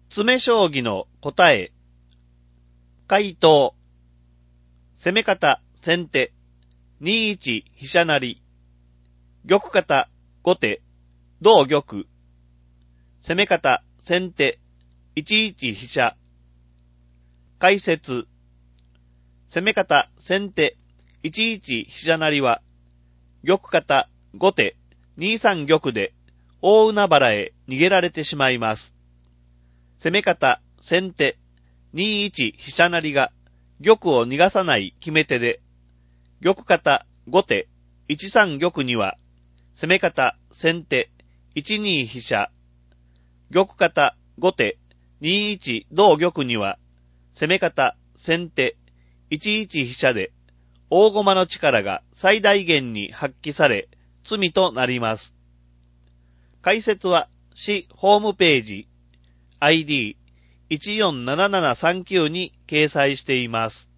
詰将棋の答え。回答。攻め方、先手。2一飛車成。玉方、後手。同玉。攻め方、先手。1一飛車。解説。攻め方、先手。1一飛車成は、玉方、後手、2三玉で、大海原へ逃げられてしまいます。攻め方、先手、2一飛車成が、玉を逃がさない決め手で、玉方、後手、1三玉には、攻め方、先手、1二飛車、玉方、後手、2一同玉には、攻め方、先手、1一飛車で、大駒の力が最大限に発揮され、詰みとなります。解説は、市ホームページ、ID147739 に掲載しています。